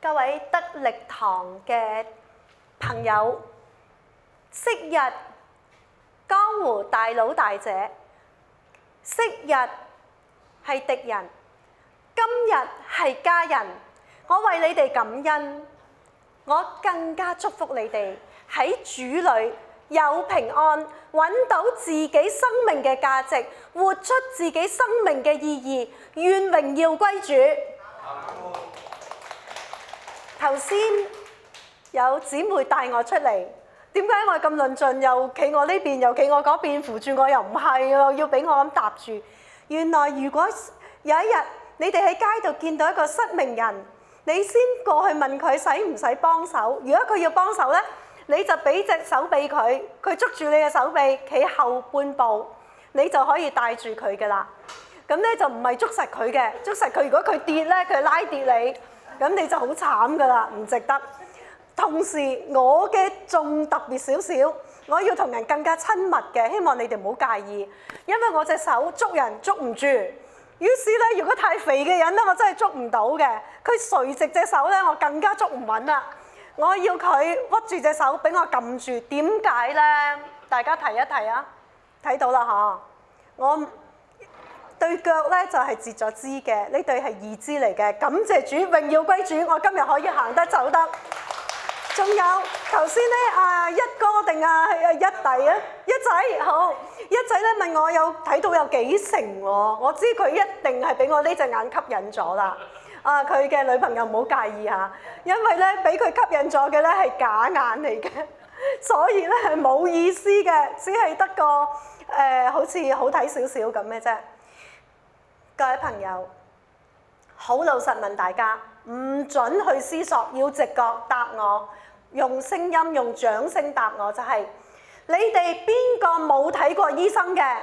各位德力堂嘅朋友，昔日江湖大佬大姐，昔日係敵人，今日係家人。我為你哋感恩，我更加祝福你哋喺主裏有平安，揾到自己生命嘅價值，活出自己生命嘅意義，願榮耀歸主。頭先有姊妹帶我出嚟，點解我咁論盡？又企我呢邊，又企我嗰邊，扶住我又唔係喎，要俾我咁搭住。原來如果有一日你哋喺街度見到一個失明人，你先過去問佢使唔使幫手。如果佢要幫手呢，你就俾隻手臂佢，佢捉住你嘅手臂，企後半步，你就可以帶住佢嘅啦。咁咧就唔係捉實佢嘅，捉實佢。如果佢跌呢，佢拉跌你。咁你就好慘噶啦，唔值得。同時我嘅仲特別少少，我要同人更加親密嘅，希望你哋唔好介意，因為我隻手捉人捉唔住。於是咧，如果太肥嘅人咧，我真係捉唔到嘅。佢垂直隻手咧，我更加捉唔穩啦。我要佢屈住隻手，俾我撳住。點解咧？大家提一提啊！睇到啦嗬，我對腳咧就係截咗肢嘅，呢對係義肢嚟嘅。感謝主，榮耀歸主，我今日可以行得走得。仲有頭先咧一哥定一弟啊，一仔好，一仔咧問我有睇到有幾成喎？我知佢一定係俾我呢隻眼吸引咗啦。佢嘅女朋友唔好介意嚇，因為咧俾佢吸引咗嘅咧係假眼嚟嘅，所以咧係冇意思嘅，只係得個好似好睇少少咁嘅啫。各位朋友，好老實問大家，唔準去思索，要直覺答我，用聲音用掌聲答我，就係你哋邊個冇睇過醫生嘅？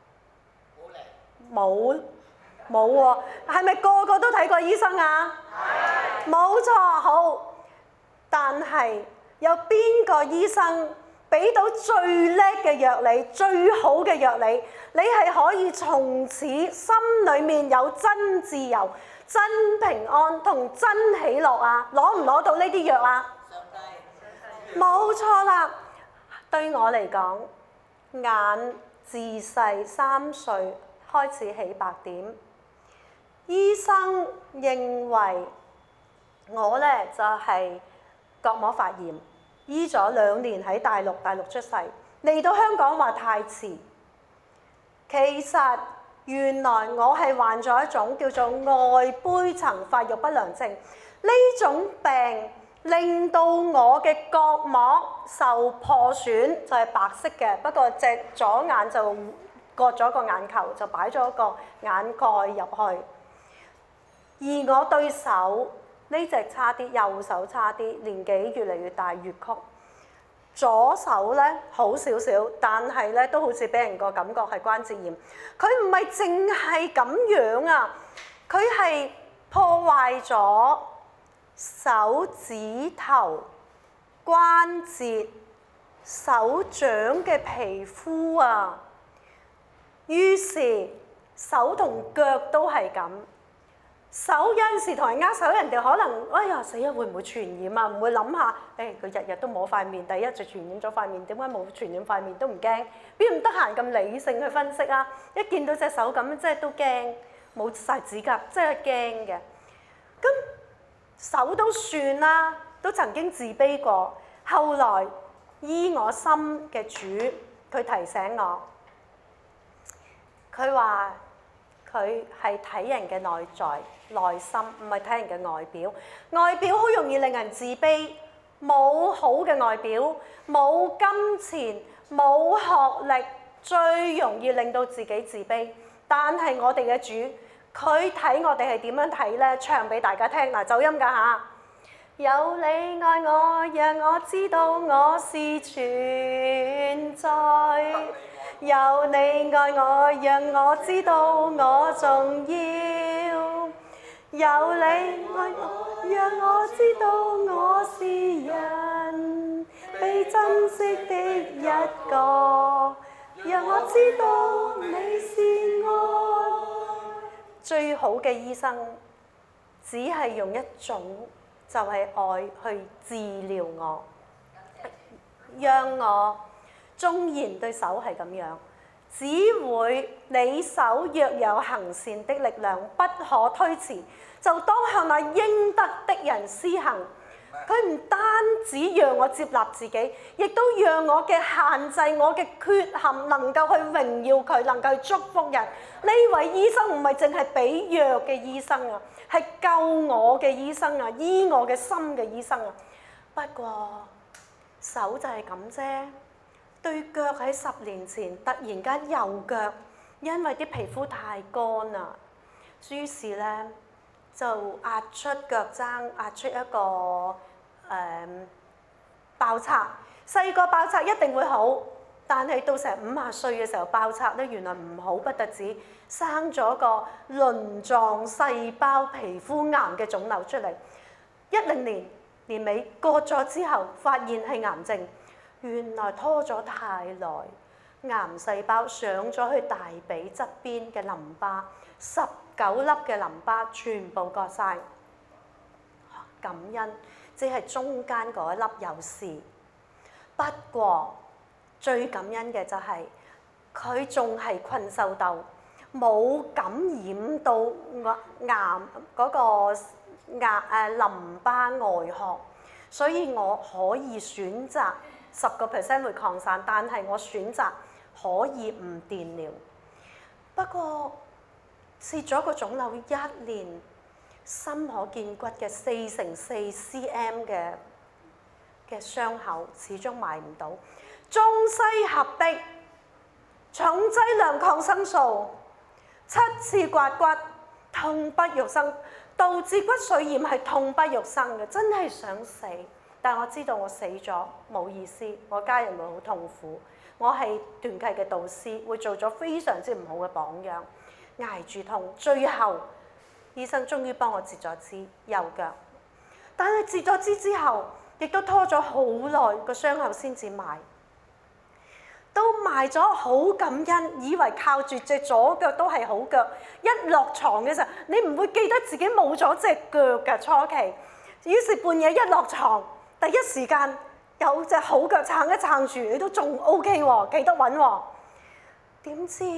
冇喎，係咪個個都睇過醫生啊？係。冇錯，好。但係有邊個醫生俾到最叻嘅藥你，最好嘅藥你，你係可以從此心裡面有真自由、真平安同真喜樂啊？攞唔攞到呢啲藥啊？冇錯啦。對我嚟講，眼自細3歲開始起白點，醫生認為我咧就係角膜發炎。醫咗2年喺大陸出世，嚟到香港話太遲。其實原來我係患咗一種叫做外胚層發育不良症，呢種病令到我嘅角膜受破損，就係白色嘅。不過隻左眼就割咗個眼球，就擺咗個眼蓋入去。而我對手呢隻差啲，右手差啲，年紀越嚟越大越曲。左手咧好少少，但係咧都好似俾人個感覺係關節炎。佢唔係淨係咁樣啊，佢係破壞咗手指頭、關節、手掌嘅皮膚啊。於是手同腳都係咁。手有陣時同人握手，人哋可能哎呀死啊，會唔會傳染啊？唔會諗下，佢日日都摸塊面，第一就傳染咗塊面，點解冇傳染塊面都唔驚？邊咁得閒咁理性去分析啊？一見到隻手咁，即係都驚，冇晒指甲，真係驚嘅。咁手都算啦，都曾經自卑過。後來醫我心嘅主，佢提醒我，佢話佢係睇人嘅內在。內心唔係睇人嘅外表，外表好容易令人自卑，冇好嘅外表，冇金錢，冇學歷，最容易令到自己自卑。但係我哋嘅主，佢睇我哋係點樣睇呢？唱俾大家聽嗱，走音㗎嚇。有你愛我，讓我知道我是存在。有你愛我，讓我知道我重要。有你愛我，讓我知道我是人，被珍惜的一個，讓我知道你是愛。最好嘅醫生，只係用一種就係愛去治療我，讓我縱然對手係咁樣，只會你手若有行善的力量，不可推辭，就當向那應得的人施行。佢唔單止讓我接納自己，亦都讓我嘅限制、我嘅缺陷能夠去榮耀佢，能夠去祝福人。呢位醫生唔係淨係俾藥嘅醫生啊，係救我嘅醫生啊，醫我嘅心嘅醫生啊。不過手就係咁啫，對腳喺10年前突然間右腳，因為啲皮膚太乾啦，於是咧就壓出腳踭，壓出一個爆拆。細個爆拆一定會好，但係到成50歲嘅時候爆拆咧，原來唔好不特止，生咗個鱗狀細胞皮膚癌嘅腫瘤出嚟。10年年尾割咗之後，發現係癌症，原來拖咗太耐，癌細胞上咗去大髀側邊嘅淋巴，19粒嘅淋巴全部割晒。感恩，即係中間嗰一粒有事。不過最感恩嘅就係佢仲係困獸鬥，冇感染到癌嗰個淋巴外殼，所以我可以選擇10% 會擴散，但係我選擇可以唔電療。不過切咗個腫瘤1年，深可見骨嘅4x4 cm 嘅傷口始終埋唔到，中西合璧，重劑量抗生素，7次刮骨，痛不欲生，導致骨髓炎係痛不欲生嘅，真係想死。但我知道我死咗冇意思，我家人會好痛苦。我係團契嘅導師，會做咗非常之唔好嘅榜樣，捱住痛，最後醫生終於幫我截咗肢右腳。但係截咗肢之後，亦都拖咗好耐個傷口先至埋，都埋咗好感恩，以為靠住隻左腳都係好腳。一落床嘅時候，你唔會記得自己冇咗隻腳嘅初期。於是半夜一落床，第一時間有隻好腳撐一撐住，你都仲 OK 喎，記得穩喎。點知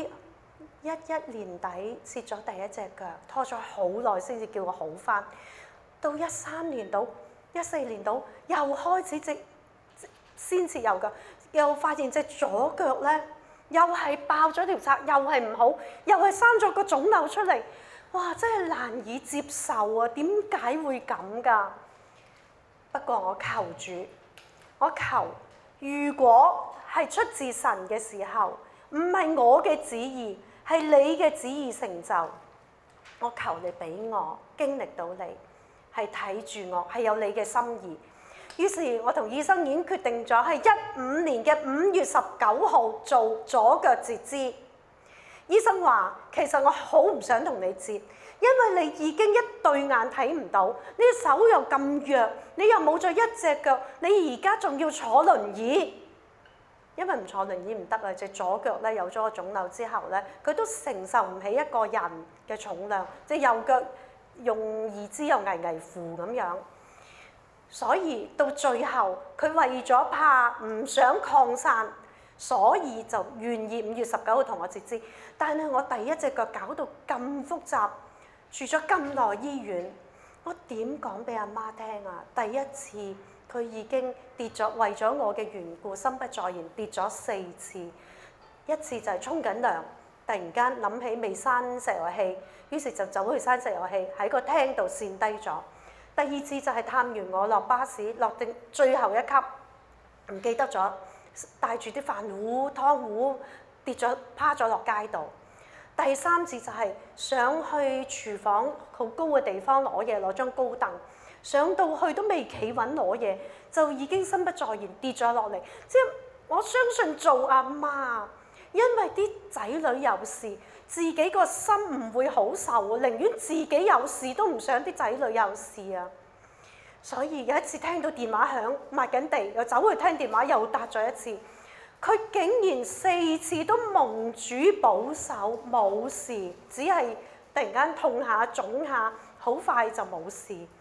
11年底切咗第一隻腳，拖咗好耐先至叫我好返。到13年到14年到，又開始先切右腳，又發現隻左腳咧又係爆咗條拆，又係唔好，又係生咗個腫瘤出嚟。哇！真係難以接受啊！點解會咁㗎？不過我求主，我求，如果係出自神嘅時候，唔係我嘅旨意，係你嘅旨意成就。我求你俾我經歷到你。係睇住我，係有你嘅心意。於是，我同醫生已經決定咗，係15年嘅5月19號做左腳截肢。醫生話：其實我好唔想同你截，因為你已經一對眼睇唔到，你手又咁弱，你又冇咗一隻腳，你而家仲要坐輪椅。因為唔坐輪椅唔得啊！隻左腳咧有咗個腫瘤之後咧，佢都承受唔起一個人嘅重量，隻右腳。用義肢又危危乎咁樣，所以到最後佢為咗怕唔想擴散，所以就願意5月19號同我截肢。但係我第一隻腳搞到咁複雜，住咗咁耐醫院，我點講俾阿媽聽啊？第一次佢已經跌咗，為咗我嘅緣故，心不在焉跌咗4次，一次就係沖緊涼。突然間諗起未閂石油氣，於是就走去閂石油氣，喺個廳度跣低咗。第二次就係探完我落巴士，落定最後一級，唔記得咗，帶住啲飯壺、湯壺跌咗，趴咗落街度。第三次就係上去廚房好高嘅地方攞嘢，攞張高凳，上到去都未企穩攞嘢，就已經心不在焉跌咗落嚟。即係我相信做阿媽。因為啲仔女有事，自己個心唔會好受啊，寧願自己有事都唔想啲仔女有事啊。所以有一次聽到電話響，抹緊地，又走去聽電話，又答咗一次。佢竟然4次都蒙主保守冇事，只係突然間痛下腫下，好快就冇事。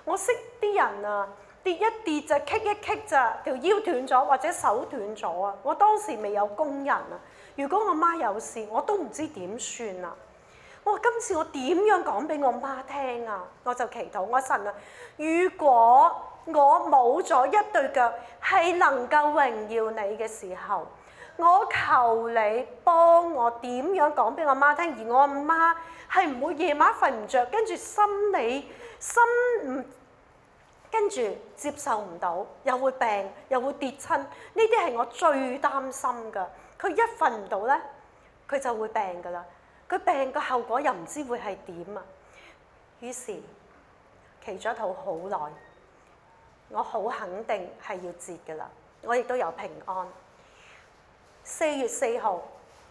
我識啲人啊，跌一跌就棘一棘咋，條腰斷咗或者手斷咗啊！我當時未有工人啊，如果我媽有事，我都唔知點算啊！我話今次我點樣講俾我媽聽啊？我就祈禱我神啊，如果我冇咗一對腳係能夠榮耀你嘅時候，我求你幫我點樣講俾我媽聽，而我阿媽係唔會夜晚瞓唔着，跟住跟住接受唔到，又會病，又會跌親，呢啲係我最擔心㗎。佢一瞓唔到咧，佢就會病㗎啦。佢病個後果又唔知會係點啊。於是祈咗禱好耐，我好肯定係要截㗎啦。我亦都有平安。4月4號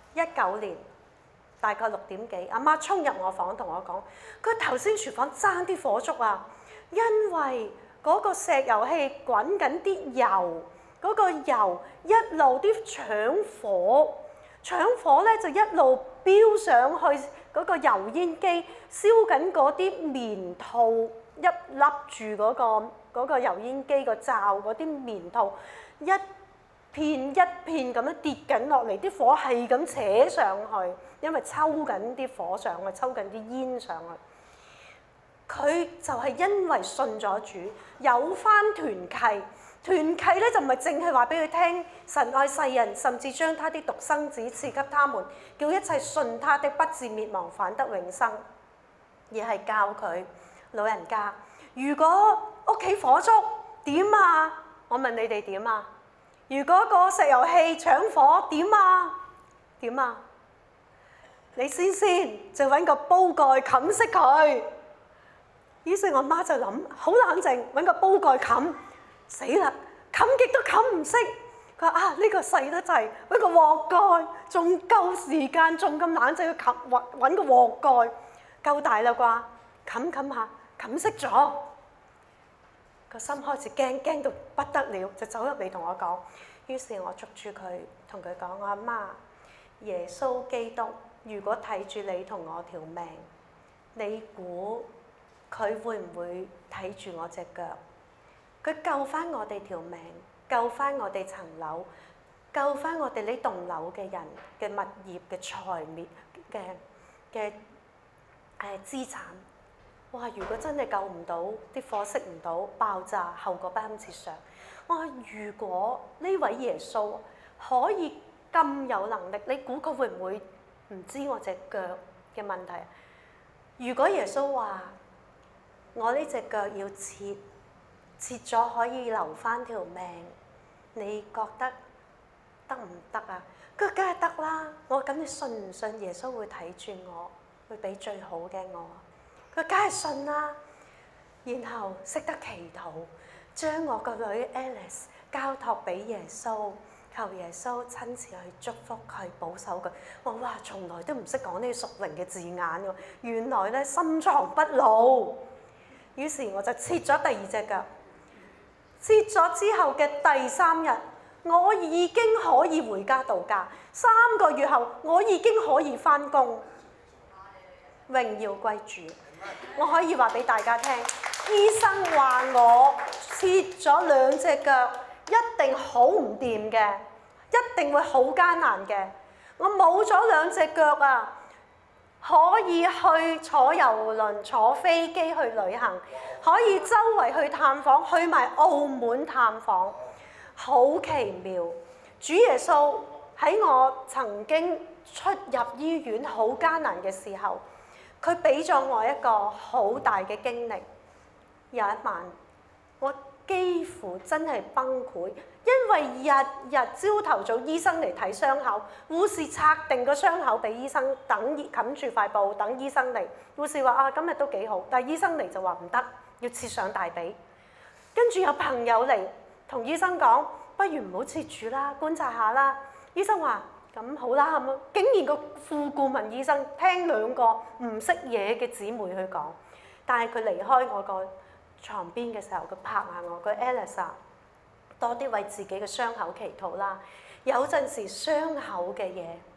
19年大概6點幾，阿媽衝入我房同我講：佢頭先廚房爭啲火燭啊，因為嗰個石油氣滾緊啲油，嗰個油一路啲搶火咧就一路飆上去嗰個油煙機，燒緊嗰啲棉套，一笠住嗰個油煙機個罩嗰啲棉套，一片一片咁樣跌緊落嚟，啲火係咁扯上去，因為抽緊啲火上去，抽緊啲煙上去。佢就係因為信咗主，有返團契。團契咧就唔係淨係話俾佢聽神愛世人，甚至將他的獨生子賜給他們，叫一切信他的不至滅亡，反得永生。而係教佢老人家，如果屋企火燭點啊？我問你哋點啊？如果個石油氣搶火點啊？點啊？你先就揾個煲蓋冚熄佢。於是我媽就諗好冷靜，揾個煲蓋冚，死啦！冚極都冚唔熄。佢話呢個細得滯，揾個鑊蓋，仲夠時間，仲咁冷靜要揾個鑊蓋，夠大啦啩？冚下，冚熄咗。個心開始驚到不得了，就走入嚟同我講。於是我捉住佢，同佢講：我阿媽，耶穌基督如果睇住你同我條命，你估佢會唔會睇住我隻腳？佢救翻我哋條命，救翻我哋層樓，救翻我哋呢棟樓嘅人嘅物業嘅財滅嘅資產。哇！如果真係救唔到，啲火熄唔到，爆炸，後果不堪設想。我話如果呢位耶穌可以咁有能力，你估佢會唔會唔知我隻腳嘅問題？如果耶穌話我呢隻腳要切咗可以留翻條命，你覺得得唔得啊？佢梗係得啦。我話咁你信唔信耶穌會睇住我，會俾最好嘅我？佢梗係信啦。然後識得祈禱，將我個女 Alice 交託俾耶穌，求耶穌親自去祝福佢，保守佢。我哇，從來都唔識講呢啲屬靈嘅字眼喎，原來咧深藏不露。於是我就切咗第二隻腳。切咗之後嘅第3日，我已經可以回家度假。3個月後，我已經可以返工。榮耀歸主。我可以話俾大家聽，醫生話我切咗2隻腳，一定好唔掂嘅，一定會好艱難嘅。我冇咗2隻腳啊，可以去坐郵輪、坐飛機去旅行，可以周圍去探訪，去埋澳門探訪，好奇妙。主耶穌喺我曾經出入醫院好艱難嘅時候，佢俾咗我一個好大嘅經歷。有一晚，我幾乎真係崩潰，因為日朝頭早醫生嚟睇傷口，護士拆定個傷口俾醫生，等冚住塊布等醫生嚟。護士話今日都幾好，但係醫生嚟就話唔得，要切上大髀。跟住有朋友嚟同醫生講，不如唔好切住啦，觀察下啦。醫生話咁好啦，咁竟然個副顧問醫生聽2個唔識嘢嘅姊妹去講，但係佢離開我個床邊嘅時候，佢拍下我，佢 Alice 多啲為自己嘅傷口祈禱啦。有陣時傷口嘅嘢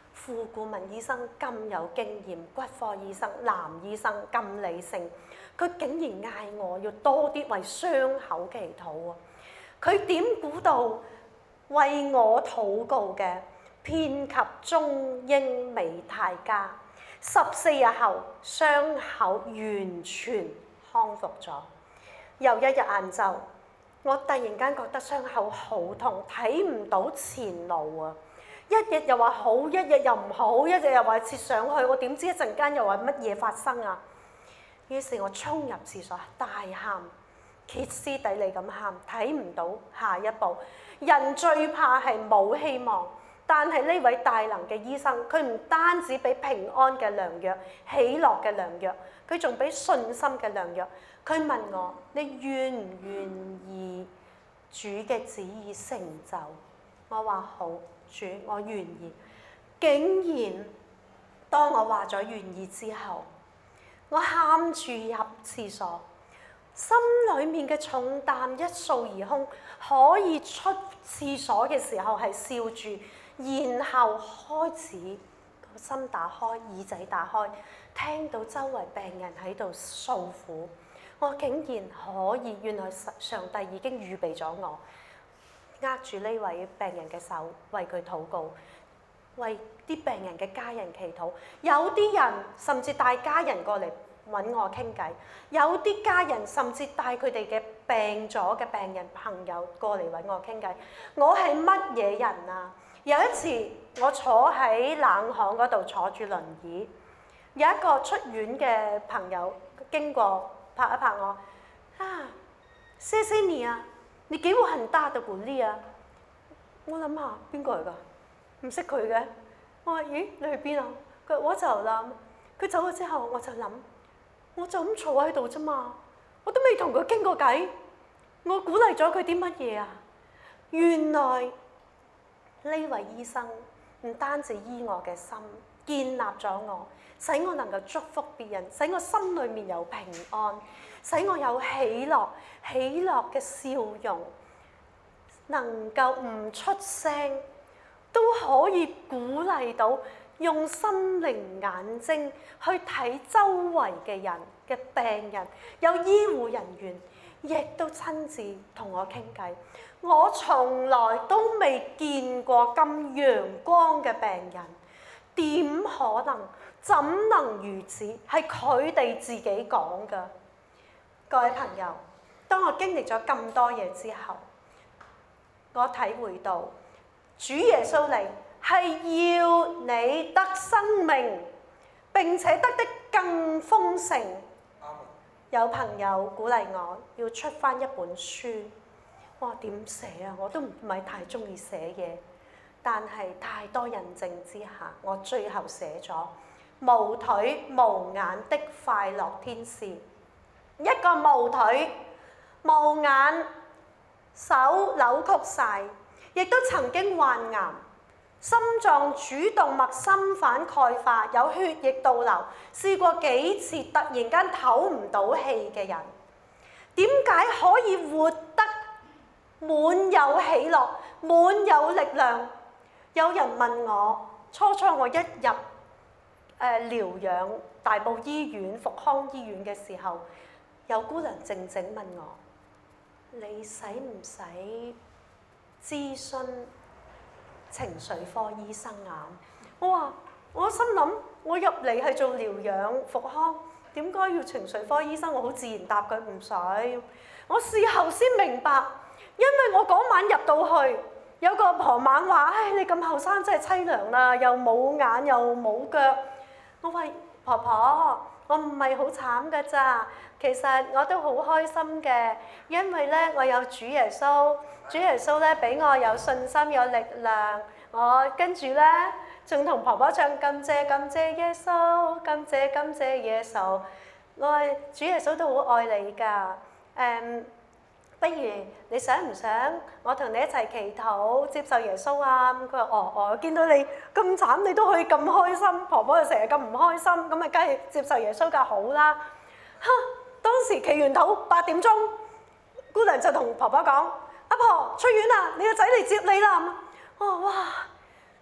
副顧問醫生咁有經驗，骨科醫生、男醫生咁理性，佢竟然嗌我要多啲為傷口祈禱喎。佢點估到為我禱告嘅遍及中英美泰加，14日後傷口完全康復咗。又一日晏晝，我突然間覺得傷口好痛，睇唔到前路啊！一日又話好，一日又唔好，一日又話切上去，我點知一陣間又話乜嘢發生啊？於是我衝入廁所大喊，歇斯底里咁喊，睇唔到下一步。人最怕係冇希望，但係呢位大能嘅醫生，佢唔單止俾平安嘅良藥、喜樂嘅良藥，佢仲俾信心嘅良藥。佢問我：你願唔願意主嘅旨意成就？我話好，主，我願意。竟然當我話咗願意之後，我喊住入廁所，心裡面嘅重擔一掃而空，可以出廁所嘅時候係笑住，然後開始個心打開，耳仔打開，聽到周圍病人喺度訴苦。我竟然可以，原來上帝已經預備咗我，握住呢位病人嘅手，為佢禱告，為啲病人嘅家人祈禱。有啲人甚至帶家人過嚟揾我傾偈，有啲家人甚至帶佢哋嘅病咗嘅病人朋友過嚟揾我傾偈。我係乜嘢人啊？有一次我坐喺冷巷嗰度坐住輪椅，有一個出院嘅朋友經過，拍一拍我，啊，謝謝你啊，你給我很大的鼓勵啊！我諗下邊個嚟㗎？唔識佢嘅。我話：咦，你去邊啊？佢話：我走啦。佢走咗之後，我就諗，我就咁坐喺度啫嘛，我都未同佢傾過偈。我鼓勵咗佢啲乜嘢啊？原來呢位醫生唔單止醫我嘅心，建立咗我，使我能夠祝福別人，使我心裏面有平安，使我有喜樂嘅笑容，能夠唔出聲都可以鼓勵到，用心靈眼睛去睇周圍嘅人嘅病人，有醫護人員亦都親自同我傾偈。我從來都未見過咁陽光嘅病人，點可能？怎能如此？係佢哋自己講㗎。各位朋友，當我經歷咗咁多嘢之後，我體會到主耶穌嚟係要你得生命，並且得的更豐盛。有朋友鼓勵我要出返一本書，我話點寫啊？我都唔係太中意寫嘢，但係太多印證之下，我最後寫咗無腿無眼的快樂天使。一個無腿無眼，手扭曲晒，亦都曾經患癌，心臟主動脈心瓣鈣化，有血液倒流，試過幾次突然間唞唔到氣嘅人，點解可以活得滿有喜樂、滿有力量？有人問我，初我一入療養大埔醫院、復康醫院嘅時候，有姑娘靜靜問我：你使唔使諮詢情緒科醫生啊？我心諗，我入嚟係做療養復康，點解要情緒科醫生？我好自然答佢唔使。我事後先明白，因為我嗰晚入到去，有個婆猛話：唉，你咁後生真係凄涼啦，又冇眼又冇腳。我話婆婆，我唔係好慘㗎咋，其實我都好開心嘅，因為咧我有主耶穌，主耶穌咧俾我有信心有力量，我跟住咧仲同婆婆唱感謝感謝耶穌，感謝感謝耶穌，我話主耶穌都好愛你㗎，不如你想唔想我同你一齊祈禱接受耶穌啊？佢話我見到你咁慘，你都可以咁開心，婆婆又成日咁唔開心，咁咪梗係接受耶穌梗好啦。當時祈完禱8點鐘，姑娘就同婆婆講：阿婆出院啦，你個仔嚟接你啦。我話哇，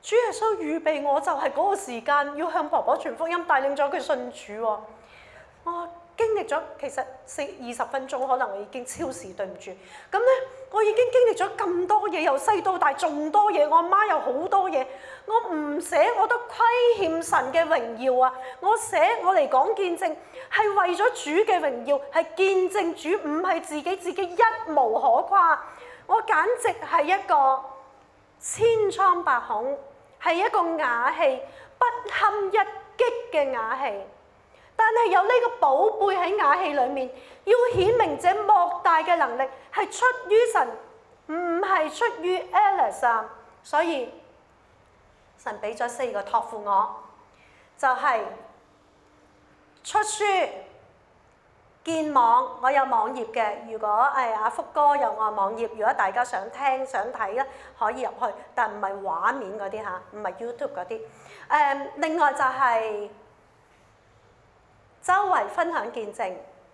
主耶穌預備我就係嗰個時間要向婆婆傳福音，帶領咗佢信主喎。我經歷咗其實20分鐘，可能我已經超時，對唔住。咁咧，我已經經歷咗咁多嘢，由細到大仲多嘢，我阿媽有好多嘢，我唔寫我都虧欠神嘅榮耀啊！我寫我嚟講見證，係為咗主嘅榮耀，係見證主，唔係自己一無可誇。我簡直係一個千瘡百孔，係一個瓦器，不堪一擊嘅瓦器。但係有呢個寶貝喺瓦器裏面，要顯明這莫大嘅能力係出於神，唔係出於 Alice 啊。所以神俾咗4個託付我，就係、出書、建網，我有網頁嘅。如果阿福哥有我網頁，如果大家想聽想睇咧，可以入去，但唔係畫面嗰啲嚇，唔係 YouTube 嗰啲。另外就係、周圍分享見證，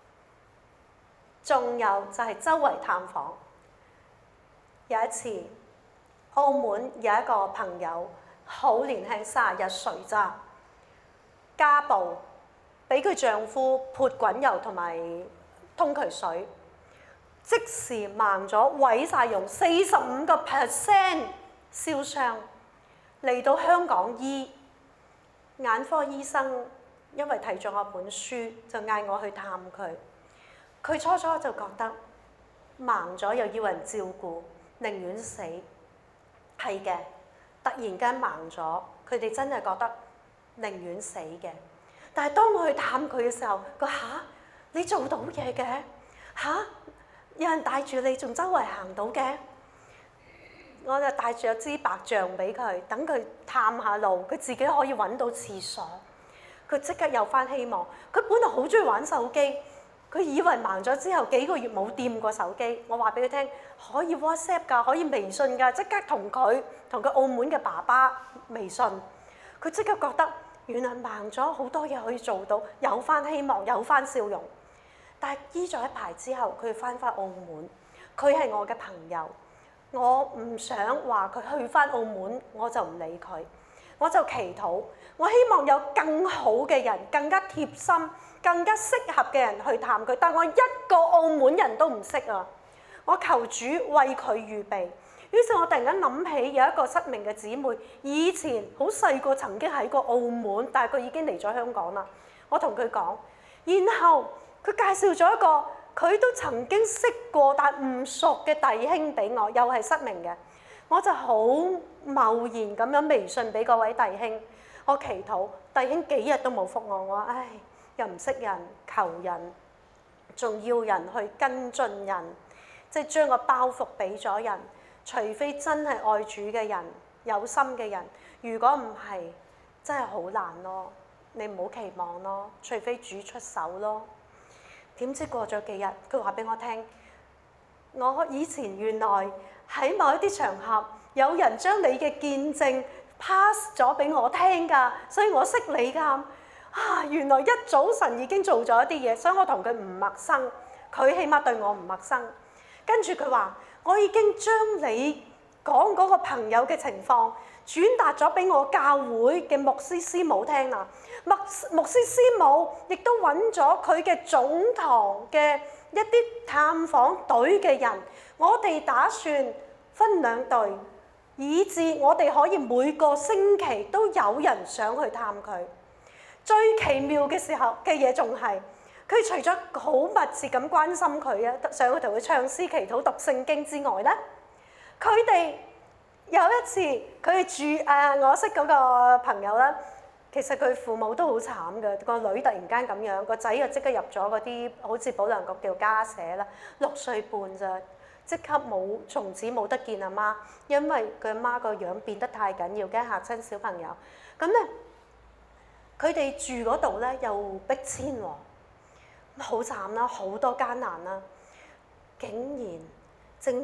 仲有就係周圍探訪。有一次，澳門有一個朋友好年輕，31歲咋，家暴，俾佢丈夫潑滾油同埋通渠水，即時盲咗，毀晒容，45% 燒傷，嚟到香港醫，眼科醫生因為睇咗我本書，就嗌我去探佢。佢初初就覺得盲咗又要人照顧，寧願死。係嘅，突然間盲咗，佢哋真係覺得寧願死嘅。但係當我去探佢嘅時候，佢你做到嘢嘅有人帶住你，仲周圍行到嘅。我就帶住一支白杖俾佢，等佢探下路，佢自己可以揾到廁所。佢即刻有返希望。佢本來好中意玩手機，佢以為盲咗之後幾個月冇掂過手機。我話俾佢聽，可以 WhatsApp 㗎，可以微信㗎，即刻同佢澳門嘅爸爸微信。佢即刻覺得原來盲咗好多嘢可以做到，有返希望，有返笑容。但係醫咗一排之後，佢返澳門。佢係我嘅朋友，我唔想話佢去返澳門，我就唔理佢。我就祈禱，我希望有更好嘅人，更加貼心、更加適合嘅人去探佢。但我一個澳門人都唔識啊！我求主為佢預備。於是我突然間諗起有一個失明嘅姊妹，以前好細個曾經喺過澳門，但係佢已經嚟咗香港啦。我同佢講，然後佢介紹咗一個佢都曾經識過但唔熟嘅弟兄俾我，又係失明嘅。我就好貿然咁樣微信俾嗰位弟兄，我祈禱，弟兄幾日都冇覆我，我話又唔識人求人，仲要人去跟進人，即係將個包袱俾咗人，除非真係愛主嘅人、有心嘅人，如果唔係，真係好難咯，你唔好期望咯，除非主出手咯。點知過咗幾日，佢話俾我聽，我以前原來喺某一啲場合，有人將你嘅見證 pass 咗俾我聽㗎，所以我識你㗎。原來一早晨已經做咗一啲嘢，所以我同佢唔陌生，佢起碼對我唔陌生。跟住佢話：我已經將你講嗰個朋友嘅情況轉達咗俾我教會嘅牧師師母聽啦。牧師師母亦都揾咗佢嘅總堂嘅一啲探訪隊嘅人，我哋打算分2隊，以致我哋可以每個星期都有人上去探佢。最奇妙嘅時候嘅嘢仲係，佢除咗好密切咁關心佢啊，上去同佢唱詩、祈禱、讀聖經之外咧，佢哋有一次佢住我識嗰個朋友啦，其實佢父母都好慘嘅，個女突然間咁樣，個仔又即刻入咗嗰啲好似保良局叫家舍啦，6歲半咋，即刻從此冇得見阿媽，因為佢阿媽個樣變得太緊要，驚嚇親小朋友。咁咧，佢哋住嗰度咧又逼遷喎，好慘啦，好多艱難啦，竟然政府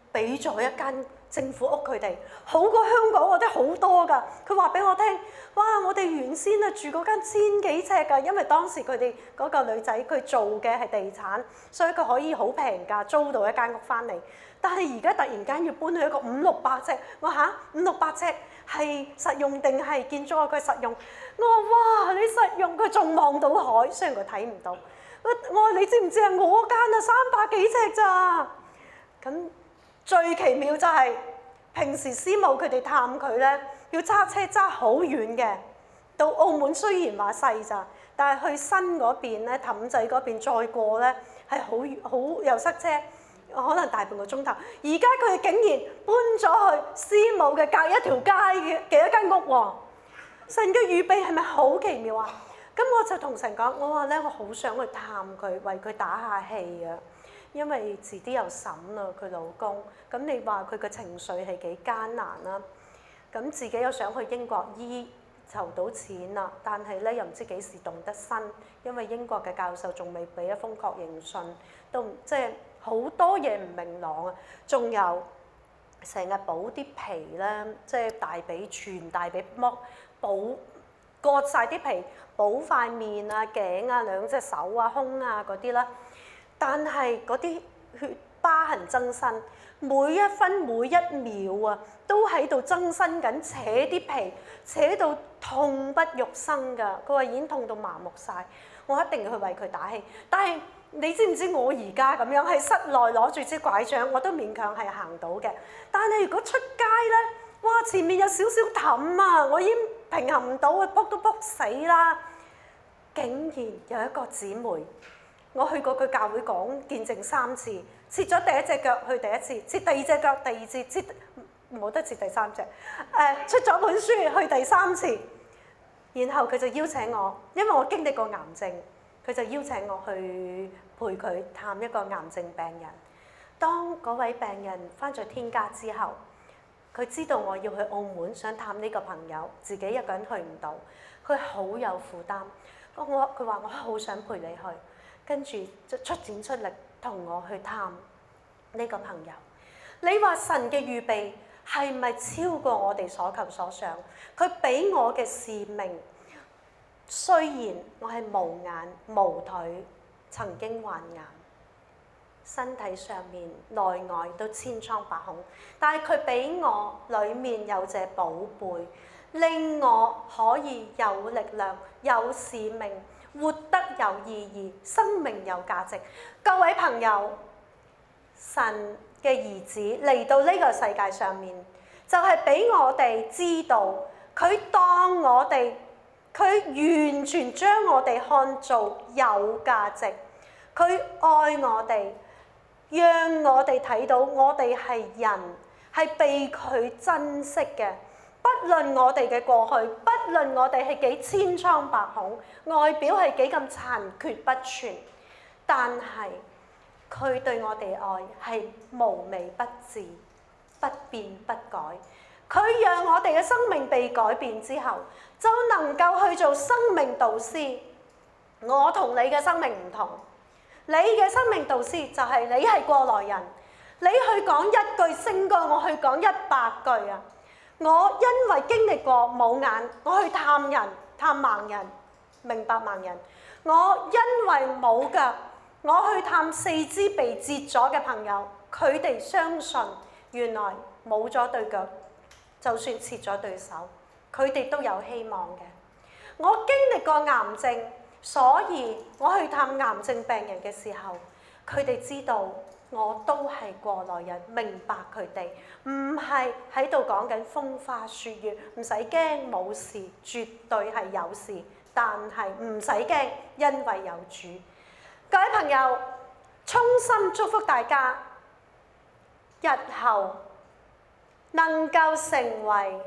俾咗一間政府屋佢哋，好過香港嗰啲好多㗎。佢話俾我聽，哇！我哋原先啊住嗰間千幾尺㗎，因為當時佢哋嗰個女仔佢做嘅係地產，所以佢可以好平價租到一間屋翻嚟。但係而家突然間要搬去一個500-600尺，我嚇500-600尺係實用定係建築啊？佢實用。我話哇，你實用，佢仲望到海，雖然佢睇唔到。我話你知唔知啊？我間啊300幾尺咋？咁最奇妙就係、平時師母佢哋探佢咧，要揸車揸好遠嘅。到澳門雖然話細咋，但係去新嗰邊咧，氹仔嗰邊再過咧係好又塞車，可能大半個鐘頭。而家佢哋竟然搬咗去師母嘅隔一條街嘅一間屋喎。神嘅預備係咪好奇妙啊？咁我就同神講，我話咧，我好想去探佢，為佢打下氣啊！因為遲啲又審啦，佢老公。咁你話佢嘅情緒係幾艱難啦？咁自己又想去英國醫籌到錢啦，但係咧又唔知幾時動得身，因為英國嘅教授仲未俾一封確認信，都即係好多嘢唔明朗啊！仲有成日補啲皮咧，即係大髀全大髀補割晒啲皮，補塊面啊、頸啊、兩隻手啊、胸啊嗰啲啦。但係嗰啲血疤痕增生，每一分每一秒啊，都喺度增生緊，扯啲皮，扯到痛不欲生㗎。佢話已經痛到麻木晒，我一定要去為佢打氣。但係你知唔知我而家咁樣喺室內攞住支拐杖，我都勉強係行到嘅。但係如果出街咧，哇！前面有少少氹啊，我已經平衡唔到啊，卜都卜死啦！竟然有一個姊妹。我去過佢教會講見證3次，切咗第一隻腳去第一次，切第二隻腳第二次，切冇得切第三隻。出咗本書去第3次，然後佢就邀請我，因為我經歷過癌症，佢就邀請我去陪佢探一個癌症病人。當嗰位病人返咗天家之後，佢知道我要去澳門想探呢個朋友，自己一個人去唔到，佢好有負擔。佢話我好想陪你去。跟住就出錢出力同我去探呢個朋友。你話神嘅預備係咪超過我哋所求所想？佢俾我嘅使命，雖然我係無眼無腿，曾經患癌，身體上面內外都千瘡百孔，但係佢俾我裡面有隻寶貝，令我可以有力量、有使命。活得有意義，生命有價值。各位朋友，神嘅兒子嚟到呢個世界上面，就係俾我哋知道，佢當我哋，佢完全將我哋看做有價值。佢愛我哋，讓我哋睇到我哋係人，係被佢珍惜嘅。不論我哋嘅過去，不論我哋係幾千瘡百孔，外表係幾咁殘缺不全，但係佢對我哋愛係無微不至、不變不改。佢讓我哋嘅生命被改變之後，就能夠去做生命導師。我同你嘅生命唔同，你嘅生命導師就係你係過來人，你去講一句勝過我去講100句啊！我因為經歷過冇眼，我去探人、探盲人、明白盲人；我因為冇腳，我去探4肢被截咗嘅朋友，佢哋相信原來冇咗對腳，就算切咗對手，佢哋都有希望嘅。我經歷過癌症，所以我去探癌症病人嘅時候，佢哋知道。我都係過來人，明白佢哋，唔係喺度講緊風花雪月，唔使驚冇事，絕對係有事，但係唔使驚，因為有主。各位朋友，衷心祝福大家，日後能夠成為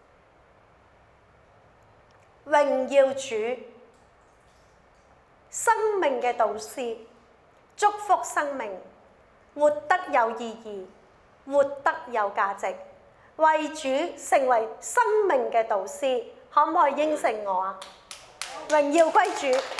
榮耀主生命嘅導師，祝福生命。活得有意義，活得有價值，為主成為生命嘅導師，可唔可以應承我啊？榮耀歸主。